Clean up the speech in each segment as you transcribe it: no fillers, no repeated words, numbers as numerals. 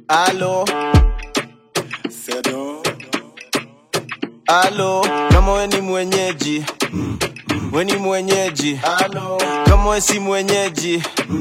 Alo Sedo. Alo, kama we ni mwenyeji we ni mwenyeji. Alo, kama we si mwenyeji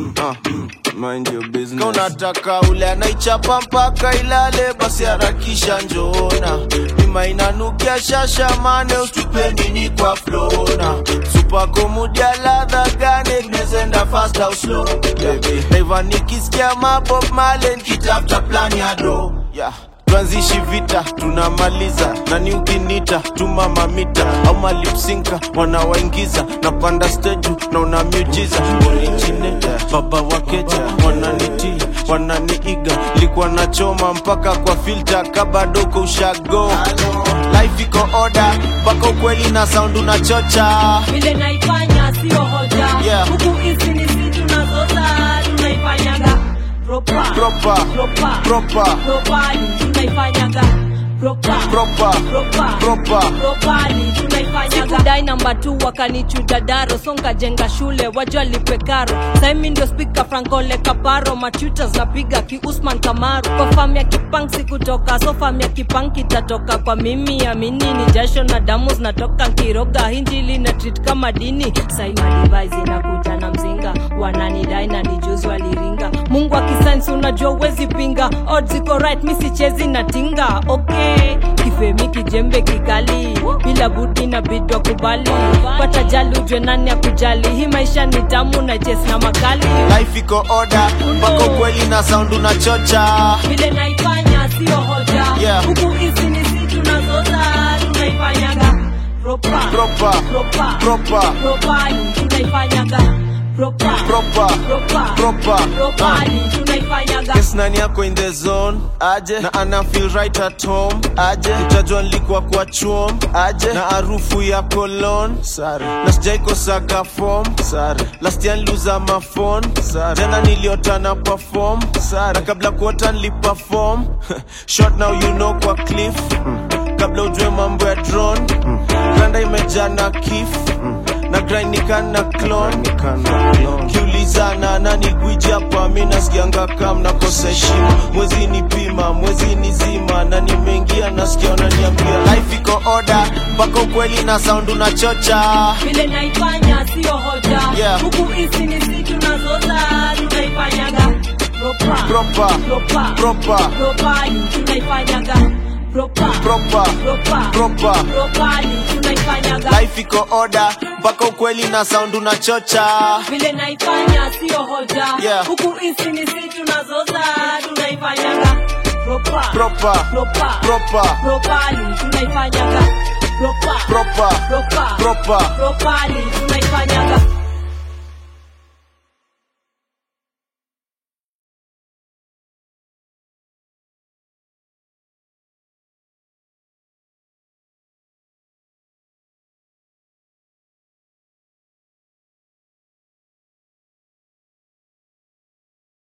mind your business. Kama unataka ule anaichapa mpaka ilale, basi harakisha njona. Mima inanukia shasha mane, ustupe nini kwa flona. Super komudia ladha gane, nezenda fast au slow baby. Naiva nikisikia mabob malen, kitafta plan ya do. Yeah, tuanzishi vita, tunamaliza. Nani ukinita, tuma mamita au malipsinka, wanawaingiza. Napanda stage, na una miujiza. Originator, baba wakeja, wananiti, wananiiga. Likuwa nachoma mpaka kwa filter, kabadoko ushago. Life iko order, baka ukweli na sound unachocha. Vile naifanya sio hoja, Yeah. huku hizi ni si tunazoza, tunaifanyaga proper, Proper, proper, proper, properly, tunaifanyaga proper, proper, proper, proper. properly, tunaifanyaga. Sikudai namba 2 wakanichuja daro, songa jenga shule wajua lipe karo. Saimi ndio speaker Frankole Kaparo, machutas napiga ki Usman Kamaru. Kwa fam ya kipang sikutoka, so fam ya kipang kitatoka kwa mimi. Amini ni jasho na damu zinatoka kiroga, hinjili na treat kama dini. Saima device inakuja na mzinga, wananidai na nijuzi waliringa. Mungu akisainsi unajua uwezi pinga, odds iko right misi chezi na tinga. Okay, kifemi kijembe kikali, bila budi na bidwa kubali. Pata jali ujwe nani ya kujali, hii maisha ni tamu na jes na makali. Life iko order, baka ukweli na sound unachocha. Vile naifanya sio hoja, Yeah. huku hizi ni si tunazoza, tunaifanyaga proper, Proper, proper, proper, properly, tunaifanyaga proper, proper, proper, proper. properly, tunaifanyaga. Yes, nani yako in the zone aje, na ana feel right at home aje. Utajua nilikuwa kwa chuom aje, na harufu ya cologne sare, na sijaikosaga form sare. Last year niliuza ma phone sare, jana niliota na perform sare, na kabla kuota niliperform. Short now you know kwa cliff, kabla ujue mambo ya drone. Granda imejaa na kif, na grind nikana clone. Kiulizana nani gwiji hapa, mi nasikianga kam nakosa heshima. Mwezi ni pima, mwezi ni zima, na nimeingia nasikia wananiambia. Life iko order, baka ukweli na sound unachocha. Vile naifanya sio hoja, Yeah. huku hizi ni si tunazoza, tunaifanyaga proper, Proper, proper, proper, properly, tunaifanyaga proper, proper, proper, proper. properly, tunaifanyaga. Life iko order, baka ukweli na sound unachocha. Vile naifanya sio hoja, Yeah. huku hizi ni si tunazoza, tunaifanyaga proper, Proper, proper, proper, properly, tunaifanyaga proper, proper, proper, proper. properly, tunaifanyaga.